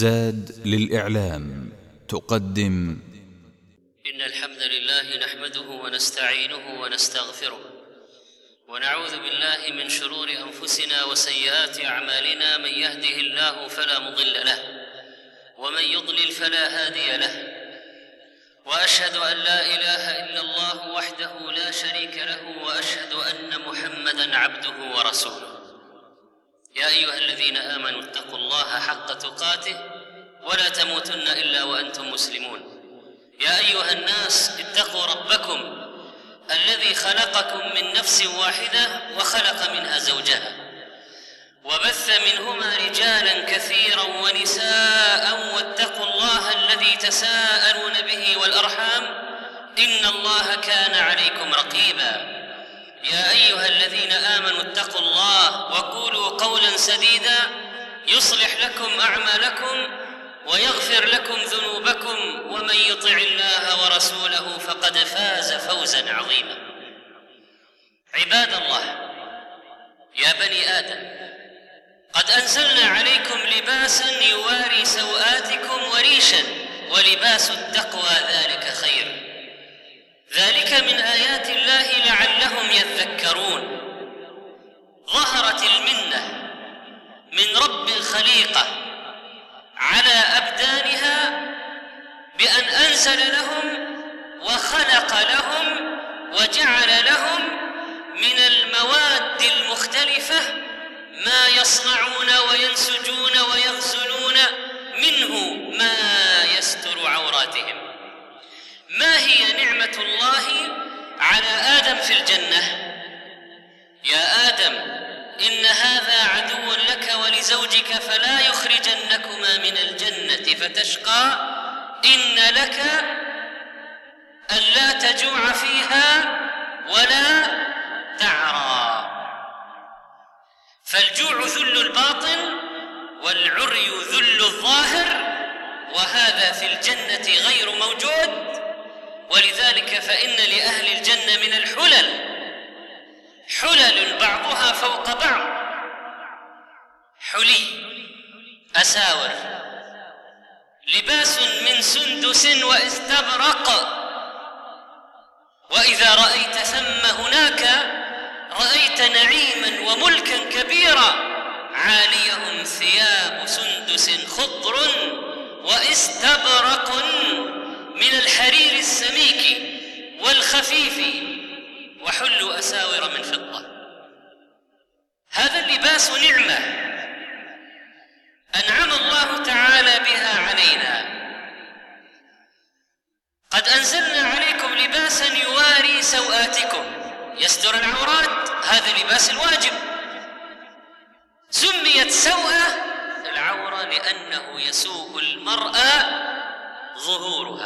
زاد للإعلام تقدم. إن الحمد لله نحمده ونستعينه ونستغفره ونعوذ بالله من شرور أنفسنا وسيئات أعمالنا. من يهده الله فلا مضل له ومن يضلل فلا هادي له، وأشهد أن لا إله إلا الله وحده لا شريك له، وأشهد أن محمدًا عبده ورسوله. يا أيها الذين آمنوا اتقوا الله حق تقاته ولا تموتن إلا وأنتم مسلمون. يا أيها الناس اتقوا ربكم الذي خلقكم من نفس واحدة وخلق منها زوجها وبث منهما رجالا كثيرا ونساء، واتقوا الله الذي تساءلون به والأرحام إن الله كان عليكم رقيبا. يا أيها الذين آمنوا اتقوا الله وقولوا قولا سديدا يصلح لكم أعمالكم ويغفر لكم ذنوبكم، ومن يطع الله ورسوله فقد فاز فوزا عظيما. عباد الله، يا بني آدم، قد أنزلنا عليكم لباسا يواري سوآتكم وريشا، ولباس التقوى ذلك خير. ذلك من آيات الله لعلهم يذكرون. ظهرت المنة من رب الخليقة على أبدانها بأن أنزل لهم وخلق لهم وجعل لهم من المواد المختلفة ما يصنعون وينسجون ويغزلون منه ما يستر عوراتهم. ما هي نعمة الله على آدم في الجنة؟ يا آدم، إن هذا عدو لك ولزوجك فلا يخرجنكما من الجنة فتشقى. إن لك ألا تجوع فيها ولا تعرى. فالجوع ذل الباطن والعري ذل الظاهر، وهذا في الجنة غير موجود. ولذلك فإن لأهل الجنة من الحلل حلل بعضها فوق بعض. حلي، أساور، لباس من سندس واستبرق. وإذا رأيت ثم هناك رأيت نعيما وملكا كبيرا. عاليهم ثياب سندس خضر واستبرق من الحرير السميك والخفيف، وحلوا أساور من فضة. هذا اللباس نعمة أنعم الله تعالى بها علينا. قد أنزلنا عليكم لباسا يواري سوآتكم، يستر العورات. هذا لباس الواجب. سميت سوءة العورة لأنه يسوء المرأة ظهورها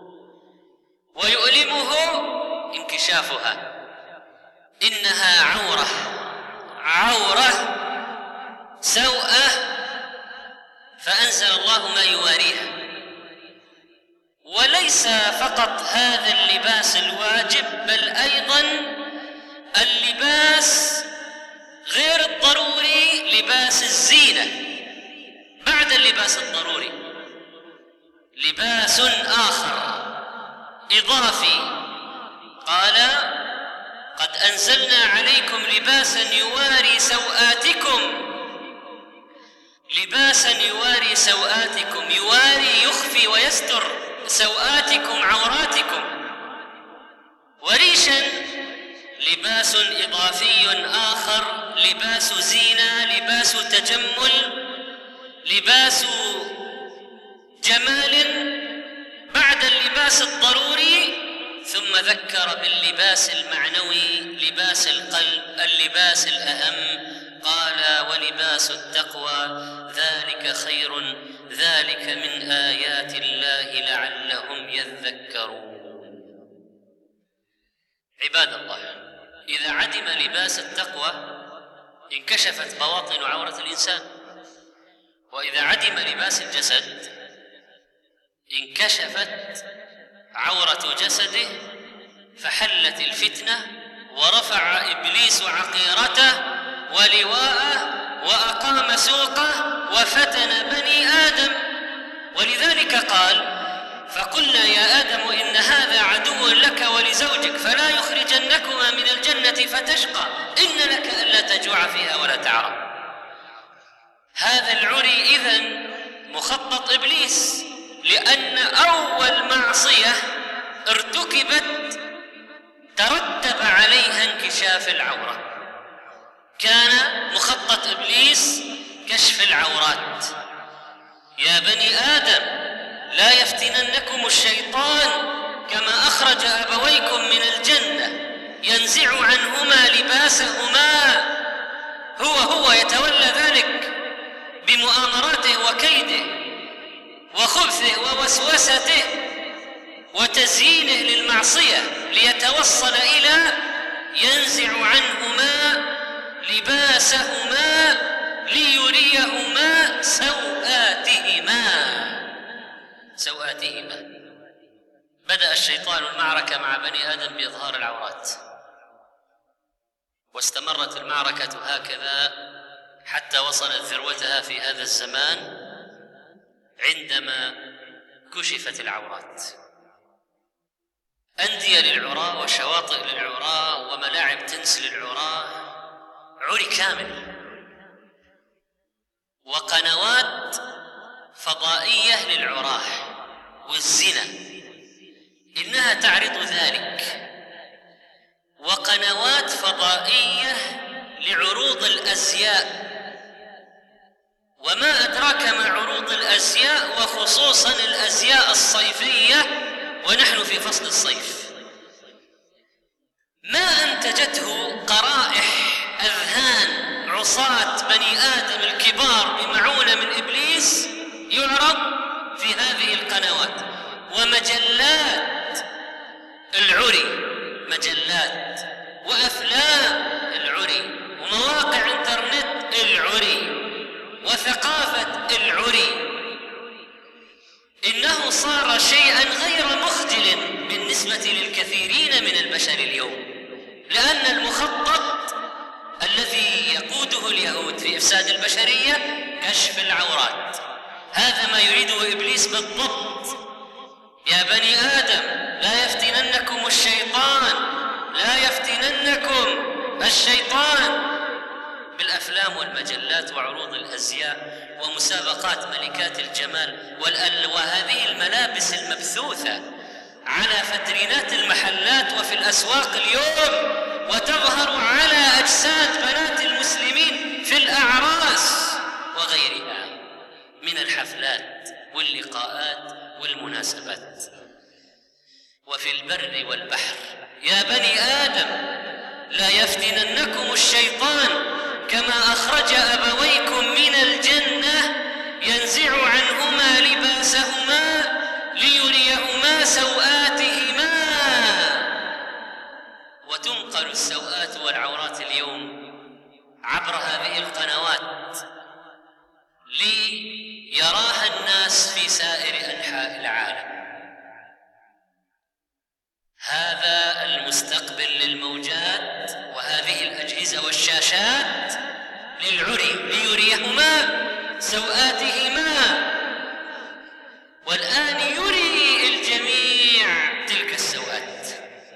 ويؤلمه انكشافها. إنها عورة سوءة، فأنزل الله ما يواريها. وليس فقط هذا اللباس الواجب، بل أيضا اللباس غير الضروري، لباس الزينة بعد اللباس الضروري، لباس آخر إضافي. قال: قد أنزلنا عليكم لباسا يواري سوآتكم. لباسا يواري سوآتكم، يواري يخفي ويستر سوآتكم عوراتكم. وريشا لباس إضافي آخر، لباس زينة، لباس تجمل، لباس جمال بعد اللباس الضروري. ثم ذكر باللباس المعنوي، لباس القلب، اللباس الأهم. قال: ولباس التقوى ذلك خير، ذلك من آيات الله لعلهم يذكرون. عباد الله، إذا عدم لباس التقوى انكشفت بواطن عورة الإنسان. وإذا عدم لباس الجسد انكشفت عورة جسده، فحلت الفتنة ورفع إبليس عقيرته ولواءه وأقام سوقه وفتن بني آدم ولذلك قال: فقلنا يا آدم إن هذا عدو لك ولزوجك فلا يخرجنكما من الجنة فتشقى إن لك ألا تجوع فيها ولا تعرى. هذا العري إذن مخطط إبليس، لأن أول معصية ارتكبت ترتب عليها انكشاف العورة. كان مخطط إبليس كشف العورات. يا بني آدم لا يفتننكم الشيطان كما أخرج أبويكم من الجنة ينزع عنهما لباسهما. هو يتولى ذلك بمؤامراته وكيده وخبثه ووسوسته وتزيينه للمعصية ليتوصل إلى ينزع عنهما لباسهما ليريهما سوآتهما. بدأ الشيطان المعركة مع بني آدم بإظهار العورات، واستمرت المعركة هكذا حتى وصلت ذروتها في هذا الزمان عندما كشفت العورات. أندية للعراة وشواطئ للعراة وملاعب تنس للعراة، عري كامل، وقنوات فضائية للعراة والزنا إنها تعرض ذلك، وقنوات فضائية لعروض الأزياء. وما أدراك ما عروض الأزياء، وخصوصا الأزياء الصيفية ونحن في فصل الصيف، ما أنتجته قرائح أذهان عصاة بني آدم الكبار بمعونة من إبليس يعرض في هذه القنوات. ومجلات العري، مجلات وأفلام العري ومواقع انترنت العري وثقافة العري. إنه صار شيئا غير مخجل بالنسبة للكثيرين من البشر اليوم، لأن المخطط الذي يقوده اليهود في إفساد البشرية كشف العورات. هذا ما يريده إبليس بالضبط. يا بني آدم لا يفتننكم الشيطان بالأفلام والمجلات وعروض الأزياء ومسابقات ملكات الجمال وهذه الملابس المبثوثة على فترينات المحلات وفي الأسواق اليوم، وتظهر على أجساد بنات المسلمين في الأعراس وغيرها من الحفلات واللقاءات والمناسبات وفي البر والبحر. يا بني آدم لا يفتننكم الشيطان كما أخرج أبويكم من الجنة ينزع عنهما لباسهما ليريهما سوآتهما. وتنقل السوآت والعورات اليوم عبر هذه القنوات ليراها الناس في سائر أنحاء العالم. هذا المستقبل للموجات وهذه الأجهزة والشاشات للعري ليريهما سوآتهما، والآن يري الجميع تلك السوآت.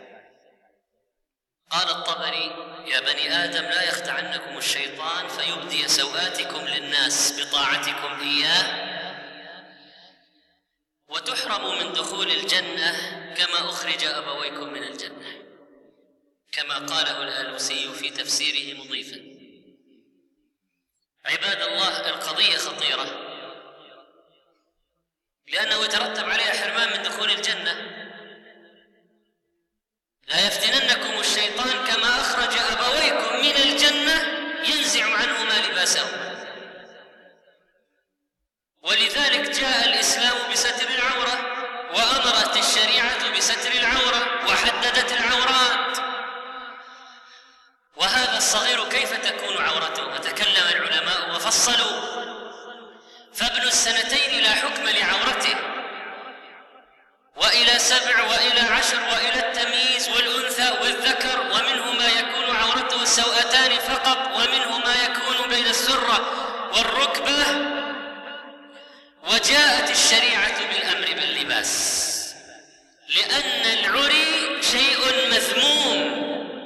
قال الطبري: يا بني آدم لا يخدعنكم الشيطان فيبدي سوآتكم للناس بطاعتكم إياه، وتحرموا من دخول الجنة كما أخرج أبويكم من الجنة، كما قاله الآلوسي في تفسيره مضيفا. عباد الله، القضية خطيرة لأنه يترتب عليها حرمان من دخول الجنة. لا يفتننكم الشيطان كما أخرج أبويكم من الجنة ينزع عنهما لباسهما. ولذلك جاء الإسلام بستر العورة، وأمرت الشريعة بستر العورة وحددت العورات. وهذا الصغير كيف تكون عورته؟ وتكلم العلماء وفصلوا، فابن السنتين لا حكم لعورته، وإلى 7 وإلى 10 وإلى التمييز والأنثى والذكر، ومنه ما يكون عورته السوأتان فقط، ومنه ما يكون بين السرة والركبة. وجاءت الشريعة بالأحكام اللباس، لأن العري شيء مذموم،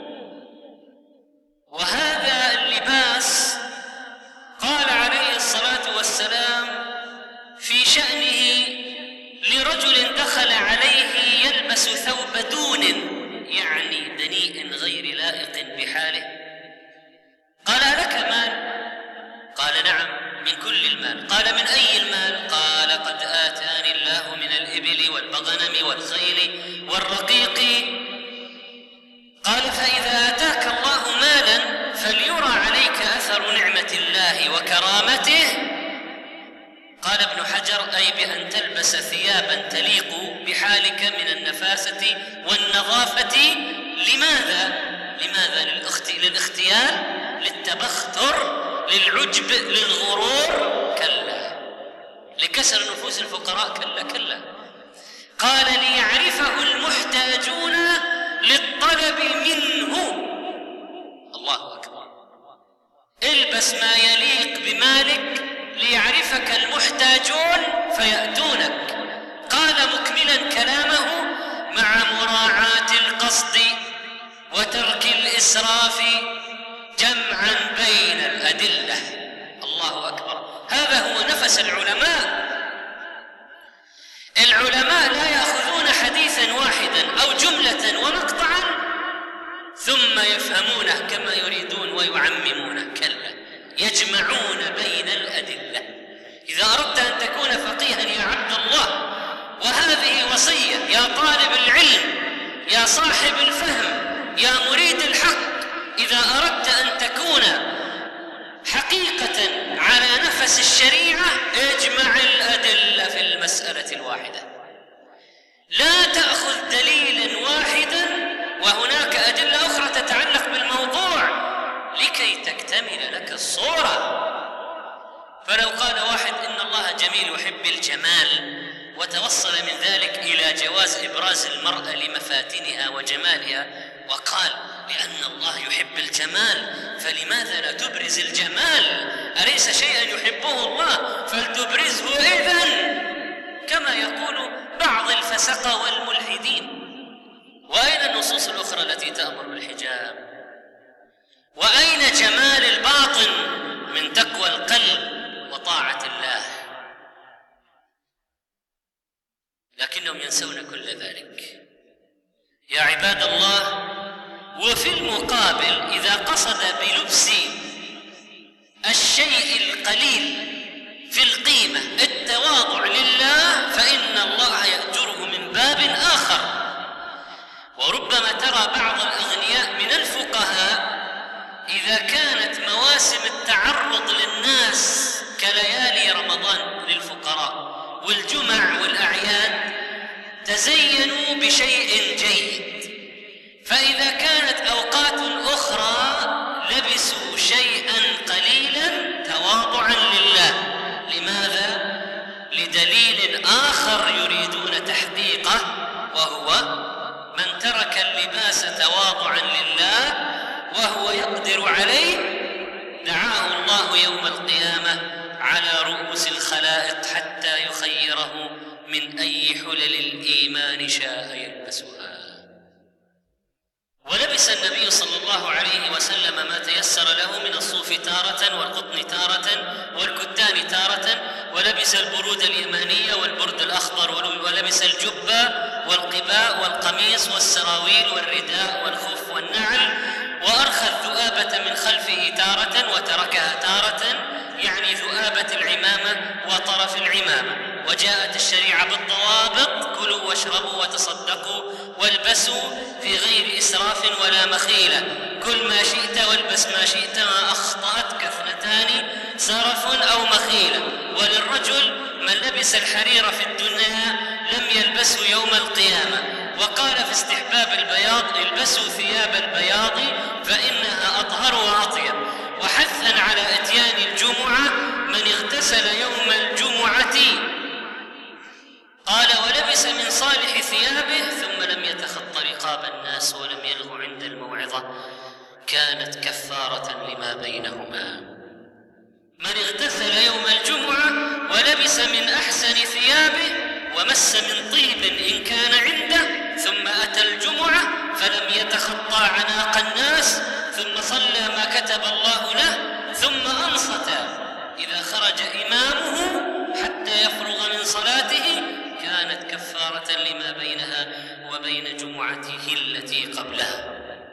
وهذا اللباس قال عليه الصلاة والسلام في شأنه لرجل دخل عليه يلبس ثوب دون، يعني دنيء غير لائق بحاله، قال: ألك مال؟ قال: نعم، من كل المال. قال: من أي المال؟ قال: قد آتاني الله من الإبل والبغنم والخيل والرقيق. قال: فإذا آتاك الله مالا فليرى عليك أثر نعمة الله وكرامته. قال ابن حجر: أي بأن تلبس ثيابا تليق بحالك من النفاسة والنظافة. لماذا؟ للاختيال، للتبختر، للعجب، للغرور؟ كلا. لكسر نفوس الفقراء؟ كلا. قال: ليعرفه المحتاجون للطلب منه. الله أكبر. البس ما يليق بمالك ليعرفك المحتاجون فيأتونك. قال مكملا كلامه: مع مراعاة القصد وترك الإسراف جمعا بين الأدلة. الله أكبر. هذا هو نفس العلماء. العلماء لا يأخذون حديثا واحدا أو جملة ومقطعا ثم يفهمونه كما يريدون ويعممونه، كلا، يجمعون بين الأدلة. إذا أردت أن تكون فقيها يا عبد الله، وهذه وصية يا طالب العلم، يا صاحب الفهم، يا مريد الحق، إذا أردت أن تكون حقيقة على نفس الشريعة اجمع الأدلة في المسألة الواحدة. لا تأخذ دليلا واحدا وهناك أدلة أخرى تتعلق بالموضوع لكي تكتمل لك الصورة. فلو قال واحد إن الله جميل يحب الجمال، وتوصل من ذلك إلى جواز إبراز المرأة لمفاتنها وجمالها، وقال: لأن الله يحب الجمال فلماذا لا تبرز الجمال؟ أليس شيئا يحبه الله فلتبرزه إذن؟ كما يقول بعض الفسقة والملحدين. وأين النصوص الأخرى التي تأمر بالحجاب؟ وأين جمال الباطن من تقوى القلب وطاعة الله؟ لكنهم ينسون كل ذلك. يا عباد الله، وفي المقابل إذا قصد بلبس الشيء القليل في القيمة التواضع لله فإن الله يأجره من باب آخر. وربما ترى بعض الأغنياء من الفقهاء إذا كانت مواسم التعرض للناس كليالي رمضان للفقراء والجمع والأعياد تزينوا بشيء جيد، فإذا كانت أوقات أخرى لبسوا شيئا قليلا تواضعا لله. لماذا؟ لدليل آخر يريدون تحقيقه، وهو من ترك اللباس تواضعا لله وهو يقدر عليه دعاه الله يوم القيامة على رؤوس الخلائق حتى يخيره من أي حلل الإيمان شاء يلبسها. ولبس النبي صلى الله عليه وسلم ما تيسر له من الصوف تارة والقطن تارة والكتان تارة، ولبس البرود اليمانية والبرد الأخضر، ولبس الجبة والقباء والقميص والسراويل والرداء والخف والنعل، وأرخى الذؤابة من خلفه تارة وتركها تارة، يعني ذؤابة العمامة وطرف العمامة. وجاءت الشريعة بالضوابط: كلوا واشربوا وتصدقوا والبسوا في غير إسراف ولا مخيلة، كل ما شئت والبس ما شئت، ما أخطأتك اثنتان سرف أو مخيلة. وللرجل من لبس الحرير في الدنيا لم يلبسه يوم القيامة. وقال في استحباب البياض: البسوا ثياب البياض فإنها أطهر وأطيب. وحثا على إتيان الجمعة من اغتسل يوم الجمعة. قال: ولبس من صالح ثيابه ثم لم يتخط رقاب الناس ولم يلغ عند الموعظة، كانت كفارة لما بينهما. من اغتسل يوم الجمعة ولبس من أحسن ثيابه ومس من طيب إن كان عنده، ثم أتى الجمعة فلم يتخطى عناق الناس، ثم صلى ما كتب الله له، ثم أنصت إذا خرج إمامه حتى يفرغ من صلاته، كانت كفارة لما بينها وبين جمعته التي قبلها.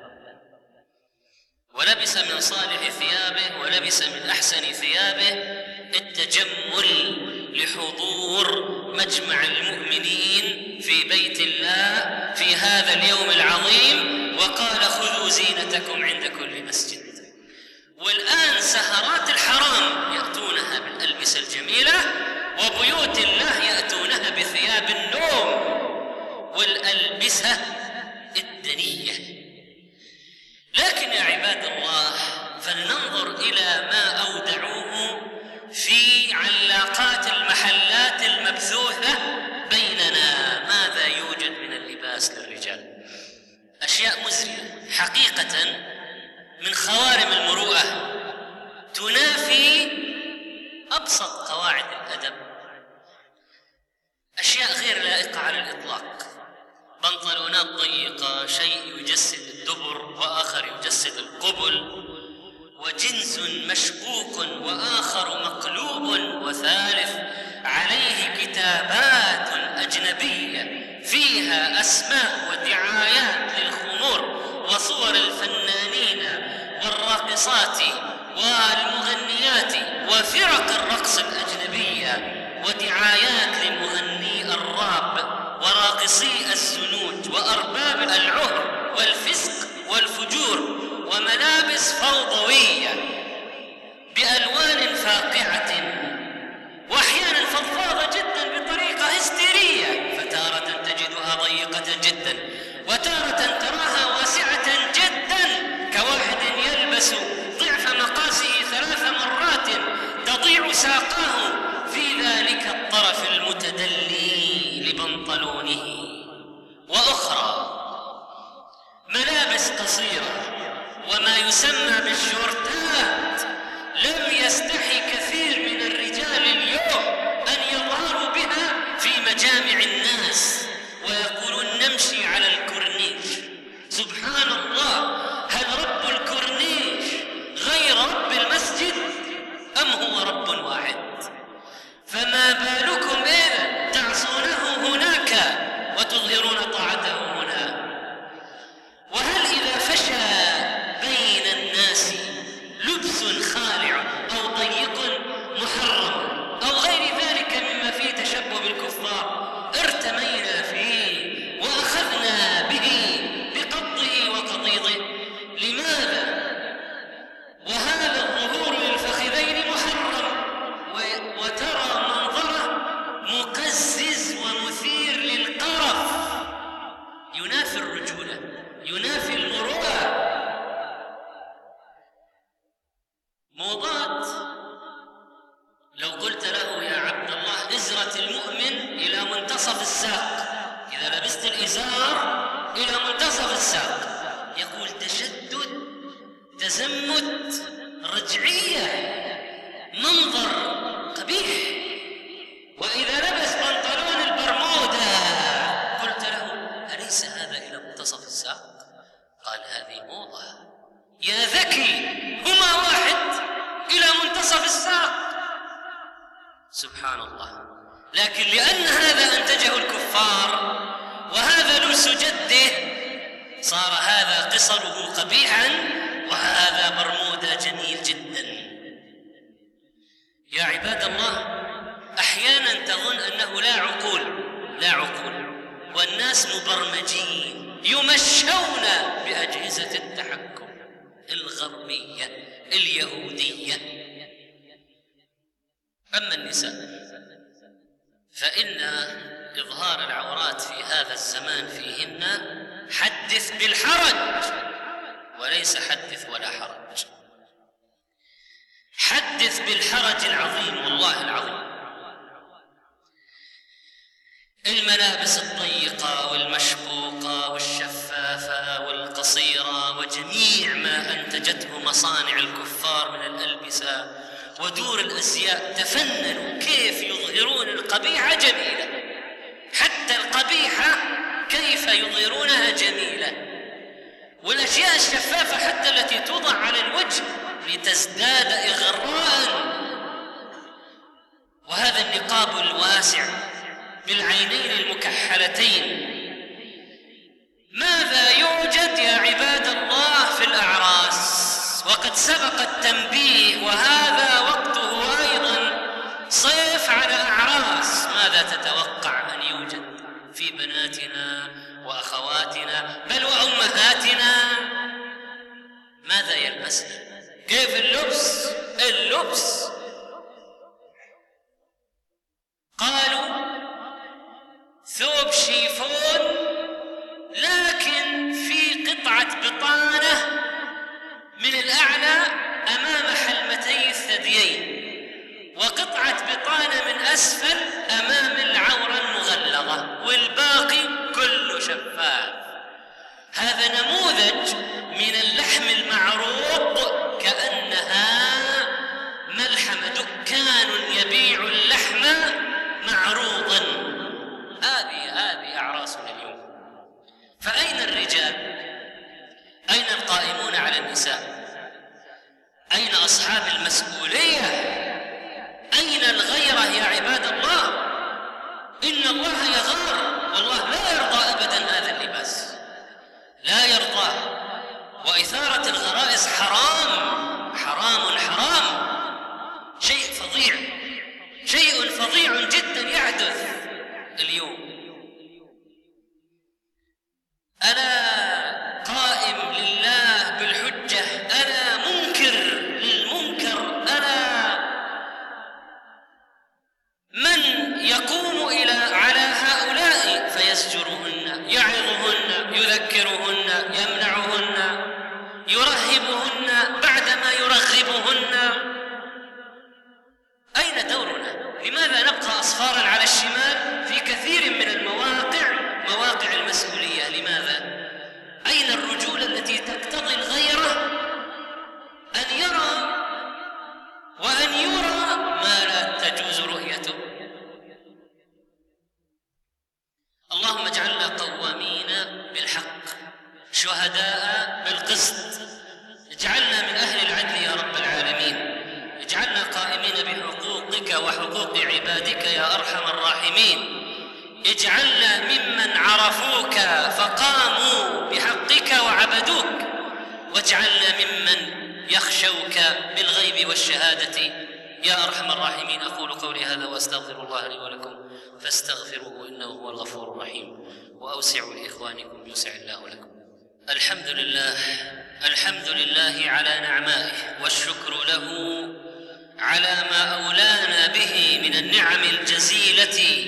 ولبس من صالح ثيابه ولبس من أحسن ثيابه التجمل لحضور مجمع المؤمنين في بيت الله في هذا اليوم العظيم، وقال خذوا زينتكم عند كل مسجد. والآن سهرات الحرام يأتونها بالألبسة الجميلة، وبيوت الله يأتونها بثياب النوم والألبسة الدنية. لكن يا عباد الله، فلننظر إلى ما أودعوه في علاقات المحلات المبثوثة بيننا. ماذا يوجد من اللباس للرجال؟ أشياء مزرية حقيقة من خوارم المروءة، تنافي أبسط قواعد الأدب. أشياء غير لائقة على الإطلاق، بنطلونات ضيقة، شيء يجسد الدبر وآخر يجسد القبل، وجنس مشبوك وآخر مقلوب، وثالث عليه كتابات أجنبية فيها أسماء ودعايات للخمور وصور الفنانين والراقصات والمغنيات وفرق الرقص الأجنبية، ودعايات لمغني الراب وراقصي الزنوج وأرباب العهر والفسق والفجور، وملابس فوضوية بألوان فاقعة وأحيانا فضفاضة جدا بطريقة هستيرية، فتارة تجدها ضيقة جدا وتارة تراها واسعة جدا، كواحد يلبس ضعف مقاسه 3 مرات تضيع ساقاه في ذلك الطرف المتدلي لبنطلونه. وأخرى ملابس قصيرة وما يسمى بالشورتات، لم يستحي كثير من الرجال اليوم أن يظهروا بها في مجامع الناس ويقولون نمشي على الكورنيش. سبحان الله، هل رب الكورنيش غير رب المسجد أم هو رب واحد؟ فما بالكم إذا تعصونه هناك وتظهرون طاعته هنا؟ وهل إذا فشى بين الناس لبس خالع أو ضيق محرم أو غير ذلك مما فيه تشبه بالكفار ارتمينا فيه وأخذنا به بقبضه وقضيضه؟ لماذا؟ وهذا الظهور للفخذين محرم، وترى منظره مقزز ومثير للقرف، ينافي الرجولة، ينافي المروءة. موضات لو قلت له يا عبد الله إزرة المؤمن إلى منتصف الساق، إذا لبست الإزار إلى منتصف الساق، يقول تشدد، تزمت، رجعية، منظر قبيح. وإذا لبس بنطلون البرمودا قلت له أليس هذا إلى منتصف الساق؟ قال هذه موضة. يا ذكي، هما واحد إلى منتصف الساق. سبحان الله. لكن لأن هذا أنتجه الكفار وهذا لبس جده، صار هذا قصره قبيحا وهذا برمودا جميل جدا. يا عباد الله، أحيانا تظن أنه لا عقول، والناس مبرمجين يمشون بأجهزة التحكم الغربية اليهودية. أما النساء فإن إظهار العورات في هذا الزمان فيهن حدث بالحرج وليس حدث ولا حرج، حدث بالحرج العظيم والله العظيم. الملابس الضيقة والمشبوقة والشفافة والقصيرة وجميع ما أنتجته مصانع الكفار من الألبسة ودور الأزياء، تفننوا كيف يظهرون القبيحة جميلة كيف يظهرونها جميلة، والأشياء الشفافة حتى التي توضع على الوجه لتزداد إغراء. وهذا النقاب الواسع بالعينين المكحلتين، ماذا يوجد يا عباد الله في الأعراس؟ وقد سبق التنبيه، وهذا وقته أيضا صيف على أعراس. ماذا تتوقع أن يوجد في بناتنا وأخواتنا بل وأمهاتنا؟ ماذا يلبسنا؟ كيف اللبس قالوا ثوب شيفون لكن في قطعة بطانة من الأعلى أمام حلمتي الثديين، وقطعة بطانة من أسفل أمام العورة المغلظة، والباقي كله شفاف. هذا نموذج من اللحم المعروض، كأنها ملحمة، دكان يبيع اللحم معروضا. هذه أعراسنا اليوم. فأين الرجال؟ أين القائمون على النساء؟ أين أصحاب المسؤولية؟ أين الغيرة يا عباد الله؟ إن الله يغار، والله لا يرضى أبدا هذا اللباس، لا يرضى. وإثارة الغرائز حرام حرام حرام، شيء فظيع، شيء فظيع جدا يحدث اليوم. أنا قائم لله بالحجة، أنا منكر للمنكر، أنا من يقوم على هؤلاء فيزجرهن، يعظهن، يذكرهن، يمنعهن، يرهبهن بعدما يرغبهن. أين دورنا؟ لماذا نبقى أصفارا على الشمال في كثير من مواقع المسؤولية؟ لماذا؟ أين الرجولة التي تقتضي الغيرة أن يرى وأن يرى ما لا تجوز رؤيته؟ اللهم اجعلنا قوامين بالحق شهداء بالقسط، اجعلنا من أهل العدل يا رب العالمين، اجعلنا قائمين بحقوقك وحقوق عبادك يا أرحم الراحمين، اجعلنا ممن عرفوك فقاموا بحقك وعبدوك، واجعلنا ممن يخشوك بالغيب والشهادة يا أرحم الراحمين. أقول قولي هذا وأستغفر الله لي ولكم فاستغفروه إنه هو الغفور الرحيم، وأوسعوا لإخوانكم يوسع الله لكم. الحمد لله على نعمائه، والشكر له على ما أولانا به من النعم الجزيلة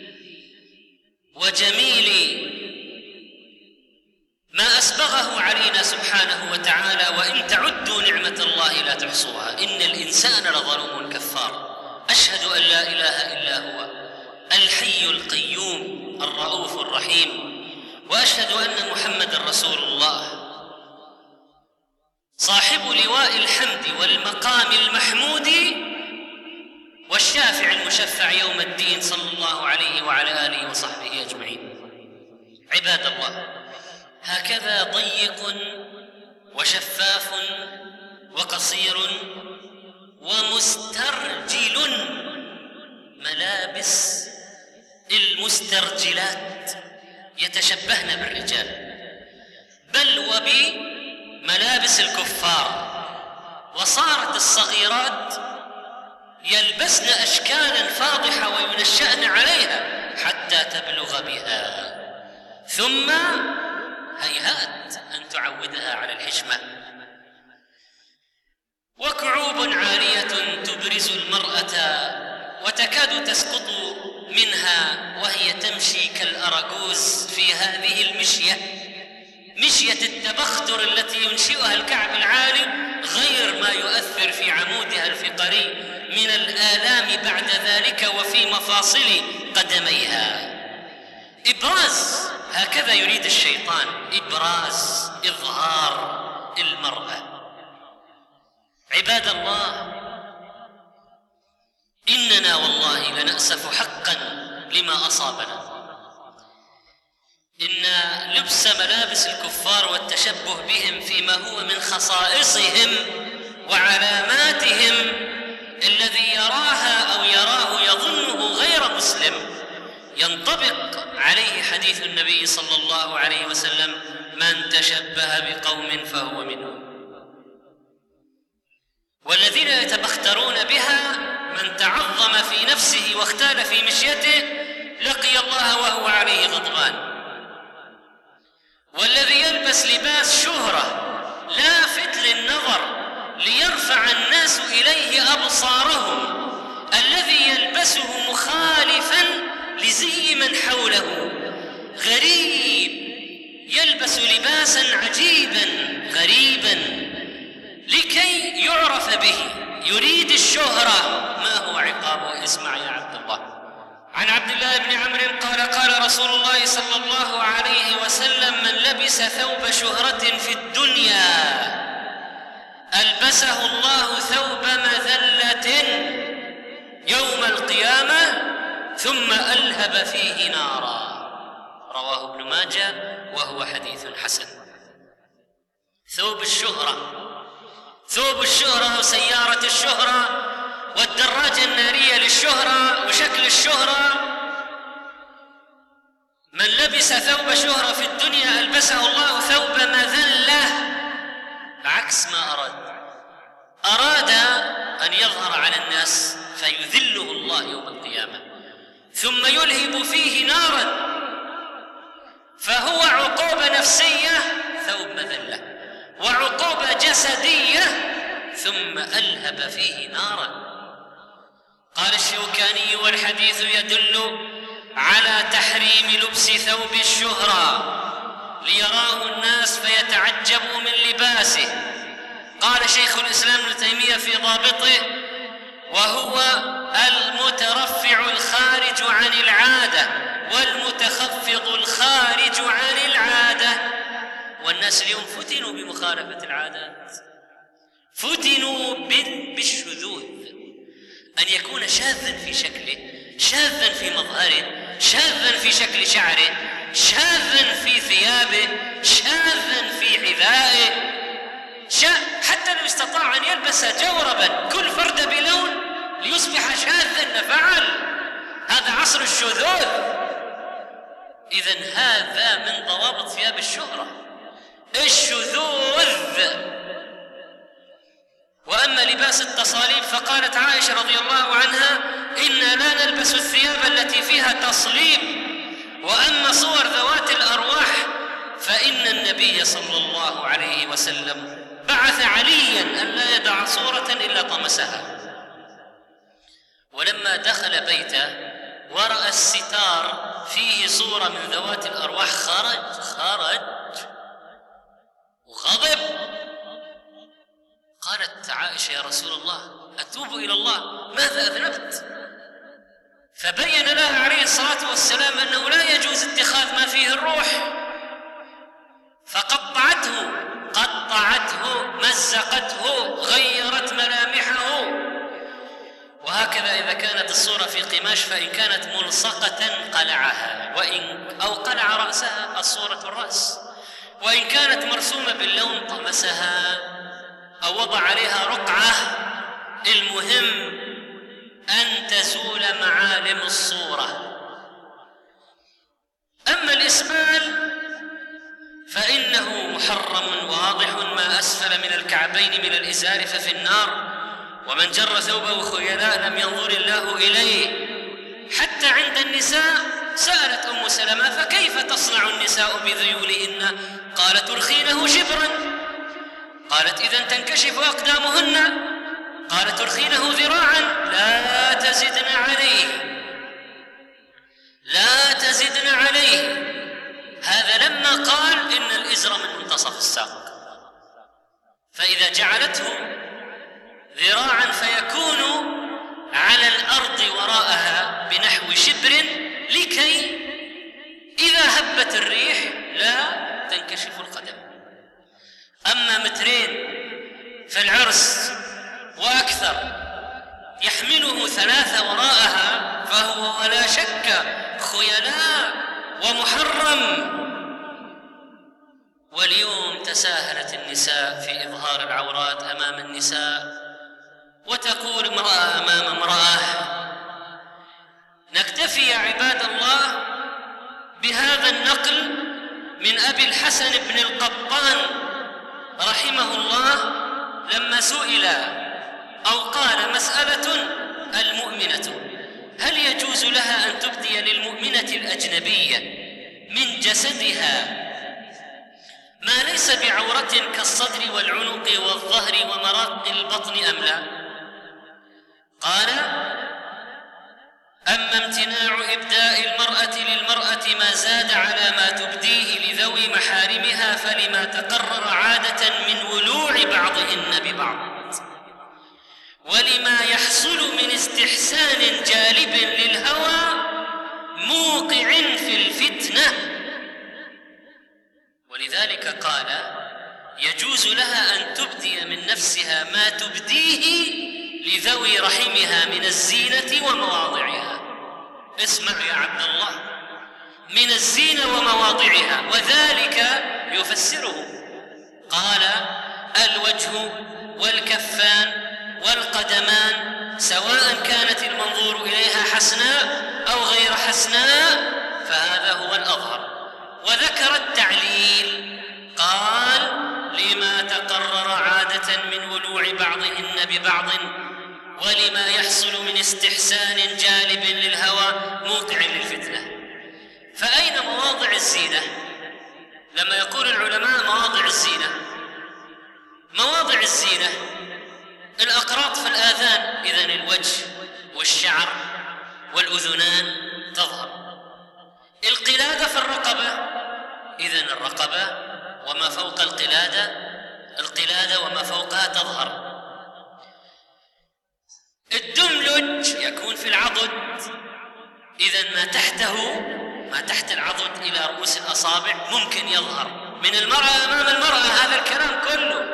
وجميل ما أسبغه علينا سبحانه وتعالى. وإن تعدوا نعمة الله لا تحصوها، إن الإنسان لظلوم كفار. أشهد أن لا إله إلا هو الحي القيوم الرؤوف الرحيم، وأشهد أن محمد رسول الله صاحب لواء الحمد والمقام المحمود والشافع المشفع يوم الدين، صلى الله عليه وعلى آله وصحبه أجمعين. عباد الله، هكذا ضيق وشفاف وقصير ومسترجل ملابس المسترجلات يتشبهن بالرجال، بل وبملابس الكفار. وصارت الصغيرات يلبسن أشكالا فاضحة وينشأن عليها حتى تبلغ بها، ثم هيهات أن تعودها على الحشمة. وكعوب عالية تبرز المرأة وتكاد تسقط منها وهي تمشي كالأرجوز في هذه المشية، مشية التبختر التي ينشئها الكعب العالي، غير ما يؤثر في عمودها الفقري من الآلام بعد ذلك وفي مفاصل قدميها. إبراز، هكذا يريد الشيطان، إبراز، إظهار المرأة. عباد الله، إننا والله لنأسف حقا لما أصابنا، إن لبس ملابس الكفار والتشبه بهم فيما هو من خصائصهم وعلاماتهم الذي يراها أو يراه يظنه غير مسلم ينطبق عليه حديث النبي صلى الله عليه وسلم: من تشبه بقوم فهو منهم. والذين يتبخترون بها من تعظم في نفسه واختال في مشيته لقي الله وهو عليه غضبان. والذي يلبس لباس شهرة لافت للنظر ليرفع الناس إليه أبصارهم، الذي يلبسه مخالفا لزي من حوله، غريب يلبس لباسا عجيبا غريبا لكي يعرف به، يريد الشهرة. ما هو عقابه؟ اسمع يا عبد الله. عن عبد الله بن عمرو قال: قال رسول الله صلى الله عليه وسلم: من لبس ثوب شهرة في الدنيا ألبسه الله ثوب مذلة يوم القيامة ثم ألهب فيه نارا. رواه ابن ماجه وهو حديث حسن. ثوب الشهرة وسيارة الشهرة والدراجة النارية للشهرة وشكل الشهرة. من لبس ثوب شهرة في الدنيا ألبسه الله ثوب مذلة، عكس ما أراد أن يظهر على الناس فيذله الله يوم القيامة ثم يلهب فيه نارا، فهو عقوبة نفسية ثوب مذلة، وعقوبة جسدية ثم ألهب فيه نارا. قال الشوكاني: والحديث يدل على تحريم لبس ثوب الشهرة ليراه الناس فيتعجبوا من لباسه. قال شيخ الإسلام ابن تيمية في ضابطه: وهو المترفع الخارج عن العادة والمتخفض الخارج عن العادة. والناس اليوم فتنوا بمخالفة العادات، فتنوا بالشذوذ، أن يكون شاذا في شكله، شاذا في مظهره، شاذا في شكل شعره، شاذا في ثيابه، شاذا في حذائه، حتى لو استطاع أن يلبس جوربا كل فرد بلون ليصبح شاذا لفعل. هذا عصر الشذوذ. إذن هذا من ضوابط ثياب الشهرة، الشذوذ. وأما لباس التصاليب فقالت عائشة رضي الله عنها: إنا لا نلبس الثياب التي فيها تصليب. وأما صور ذوات الأرواح فإن النبي صلى الله عليه وسلم بعث عليا أن لا يدع صورة إلا طمسها. ولما دخل بيته ورأى الستار فيه صورة من ذوات الأرواح خرج وغضب. قالت عائشة: يا رسول الله أتوب إلى الله، ماذا أذنبت؟ فبين لها عليه الصلاة والسلام أنه لا يجوز اتخاذ ما فيه الروح، فقطعته، مزقته، غيرت ملامحه. وهكذا إذا كانت الصورة في قماش فإن كانت ملصقة قلعها، أو قلع رأسها الصورة الرأس، وإن كانت مرسومة باللون طمسها أو وضع عليها رقعة. المهم أن تزول معالم الصورة. أما الإسبال فإنه محرم واضح، ما أسفل من الكعبين من الإزار ففي النار، ومن جر ثوبه خيلاء لم ينظر الله إليه. حتى عند النساء سألت أم سلمة: فكيف تصنع النساء بذيولهن؟ قالت: ترخينه شبرا. قالت: إذن تنكشف أقدامهن. قالت: ترخينه ذراعا. لا تزدن عليه. هذا لما قال إن الإزر من منتصف الساق، فإذا جعلته ذراعا فيكون على الأرض وراءها بنحو شبر، لكي إذا هبت الريح لا تنكشف القدم. أما 2 متر في العرس وأكثر يحمله 3 وراءها فهو ولا شك خيلاء ومحرم. واليوم تساهلت النساء في إظهار العورات أمام النساء، وتقول امرأة أمام امرأة. نكتفي يا عباد الله بهذا النقل من أبي الحسن بن القطان رحمه الله لما سئل أو قال: مسألة المؤمنة هل يجوز لها أن تبدي للمؤمنة الأجنبية من جسدها ما ليس بعورة كالصدر والعنق والظهر ومراق البطن أم لا؟ قال: أما امتناع إبداء المرأة للمرأة ما زاد على ما تبديه لذوي محارمها فلما تقرر عادة من ولوع بعضهن ببعض، ولما يحصل من استحسان جالب للهوى موقع في الفتنة. ولذلك قال: يجوز لها أن تبدي من نفسها ما تبديه لذوي رحمها من الزينة ومواضعها. اسمع يا عبد الله، من الزينة ومواضعها، وذلك يفسره. قال: الوجه والكفان والقدمان سواء كانت المنظور إليها حسناء أو غير حسناء فهذا هو الأظهر. وذكر التعليل، قال: لما تقرر عادة من ولوع بعضهن ببعض ولما يحصل من استحسان جالب للهوى موقع للفتنة. فأين مواضع الزينة؟ لما يقول العلماء مواضع الزينة، مواضع الزينة الأقراط في الآذان، إذن الوجه والشعر والأذنان تظهر. القلادة في الرقبة، إذن الرقبة وما فوق القلادة وما فوقها تظهر. الدملج يكون في العضد، إذن ما تحت العضد إلى رؤوس الأصابع ممكن يظهر من المرأة أمام المرأة. هذا الكلام كله.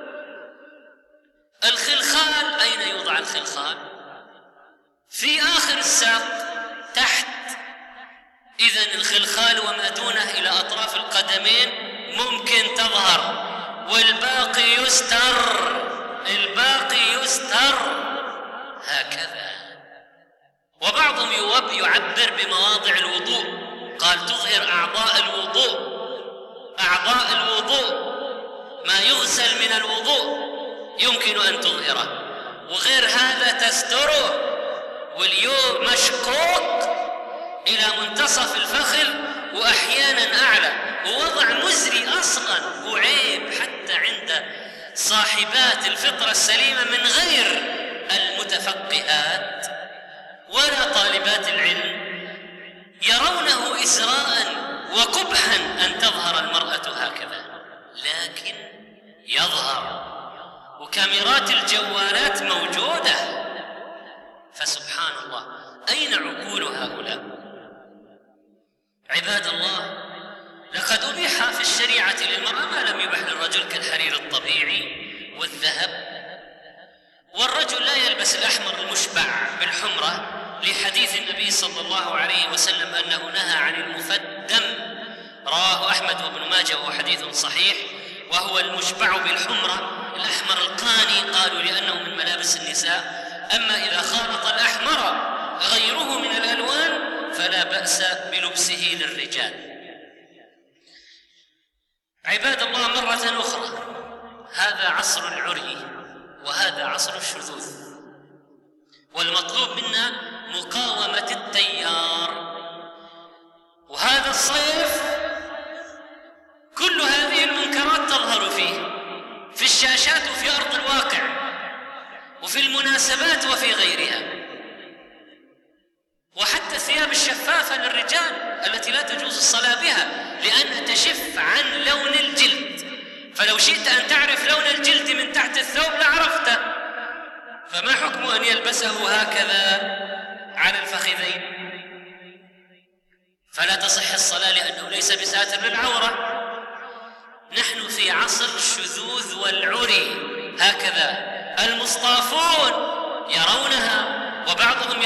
الخلخال، أين يوضع الخلخال؟ في آخر الساق تحت، إذن الخلخال وما دونه إلى أطراف القدمين ممكن تظهر، والباقي يستر هكذا. وبعضهم يعبر بمواضع الوضوء، قال: تظهر أعضاء الوضوء ما يغسل من الوضوء يمكن أن تظهره، وغير هذا تستره. واليوم مشقوق إلى منتصف الفخذ وأحيانا أعلى، ووضع مزري أصلا وعيب حتى عند صاحبات الفطرة السليمة من غير المتفقهات ولا طالبات العلم، يرونه إزراء وقبحا أن تظهر المرأة هكذا، لكن يظهر، وكاميرات الجوالات موجودة. فسبحان الله، أين عقول هؤلاء؟ عباد الله، لقد أبيح في الشريعة للمرأة ما لم يبح للرجل كالحرير الطبيعي والذهب، والرجل لا يلبس الأحمر المشبع بالحمرة لحديث النبي صلى الله عليه وسلم أنه نهى عن المفدم، رواه أحمد وابن ماجه وهو حديث صحيح، وهو المشبع بالحمرة الأحمر القاني، قالوا لأنه من ملابس النساء. أما إذا خالط الأحمر غيره من الألوان فلا بأس بلبسه للرجال. عباد الله، مرة أخرى، هذا عصر العري وهذا عصر الشذوذ، والمطلوب منا مقاومة التيار. وهذا الصيف كل هذه المنكرات تظهر فيه، في الشاشات وفي أرض الواقع وفي المناسبات وفي غيرها. وحتى الثياب الشفافة للرجال التي لا تجوز الصلاة بها لأنها تشف عن لون الجلد، فلو شئت أن تعرف لون الجلد من تحت الثوب لعرفته، فما حكم أن يلبسه هكذا على الفخذين؟ فلا تصح الصلاة لأنه ليس بساتر للعورة. نحن في عصر الشذوذ والعري هكذا، المصطافون يرونها وبعضهم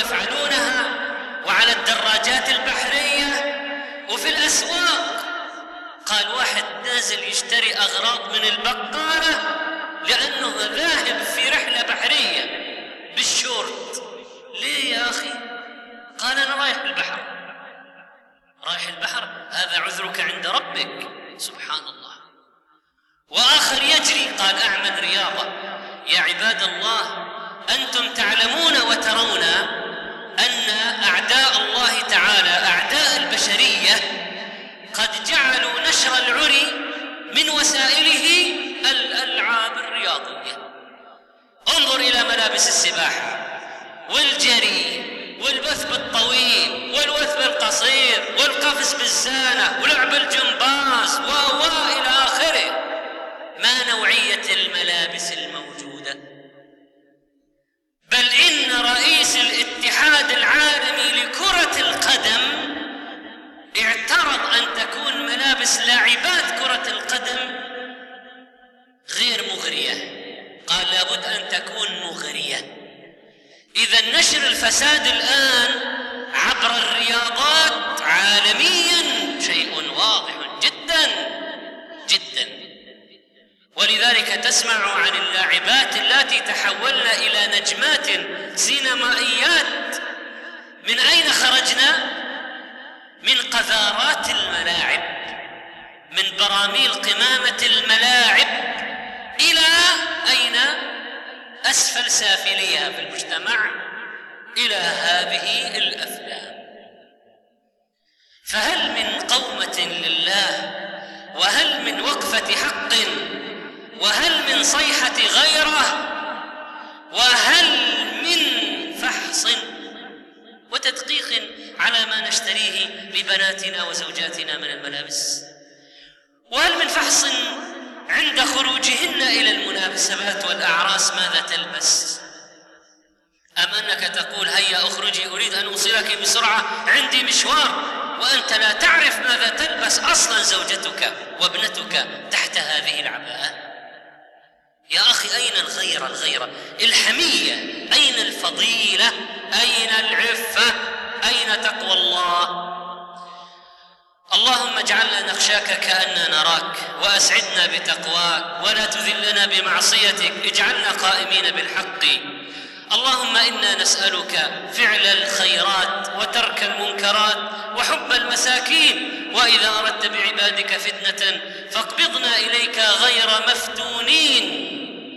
يفعلونها، وعلى الدراجات البحرية وفي الأسواق. قال قال واحد نازل يشتري أغراض من البقالة لأنه ذاهب في رحلة بحرية بالشورت. ليه يا أخي؟ قال أنا رايح البحر. رايح البحر، هذا عذرك عند ربك. سبحان الله. وآخر يجري، قال أعمل رياضة. يا عباد الله، أنتم تعلمون وترون أن أعداء الله تعالى، أعداء البشرية، قد جعلوا نشر العري من وسائله الألعاب الرياضية. انظر إلى ملابس السباحة والجري والبث بالطويل والوث بالقصير والقفز بالزانة ولعب الجمباز وإلى آخره. ما نوعية الملابس الموجودة؟ بل إن رئيس الاتحاد العالمي لكرة القدم اعترض أن تكون ملابس لاعبات كرة القدم غير مغرية. قال لابد أن تكون مغرية. إذا نشر الفساد الآن عبر الرياضات عالميا شيء واضح جدا جدا. ولذلك تسمع عن اللاعبات التي تحولن إلى نجمات سينمائيات. من أين خرجنا؟ من قذارات الملاعب، من براميل قمامة الملاعب إلى أين؟ أسفل سافليها في المجتمع، إلى هذه الأفلام. فهل من قومة لله، وهل من وقفة حق، وهل من صيحة غيره، وهل من فحص وتدقيق على ما نشتريه لبناتنا وزوجاتنا من الملابس؟ وهل من فحص عند خروجهن إلى المناسبات والأعراس ماذا تلبس؟ أم أنك تقول هيا أخرجي أريد أن أوصلك بسرعة عندي مشوار، وأنت لا تعرف ماذا تلبس أصلا زوجتك وابنتك تحت هذه العباءة؟ يا أخي أين الغيرة؟ الحمية، أين الفضيلة؟ أين العفة؟ أين تقوى الله؟ اللهم اجعلنا نخشاك كأننا نراك، وأسعدنا بتقواك، ولا تذلنا بمعصيتك، اجعلنا قائمين بالحق. اللهم إنا نسألك فعل الخيرات وترك المنكرات وحب المساكين، وإذا أردت بعبادك فتنة فاقبضنا إليك غير مفتونين.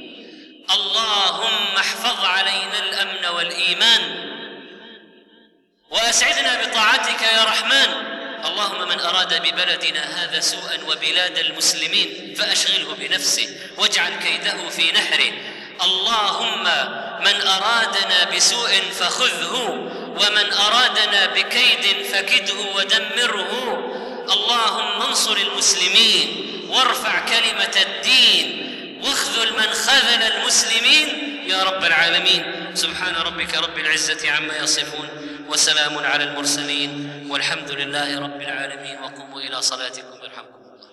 اللهم احفظ علينا الأمن والإيمان، وأسعدنا بطاعتك يا رحمن. اللهم من أراد ببلدنا هذا سوءا وبلاد المسلمين فأشغله بنفسه واجعل كيده في نحره. اللهم من أرادنا بسوء فخذه، ومن أرادنا بكيد فكده ودمره. اللهم انصر المسلمين وارفع كلمة الدين، واخذل من خذل المسلمين يا رب العالمين. سبحان ربك رب العزة عما يصفون، وسلام على المرسلين، والحمد لله رب العالمين. وقوموا إلى صلاتكم يرحمكم.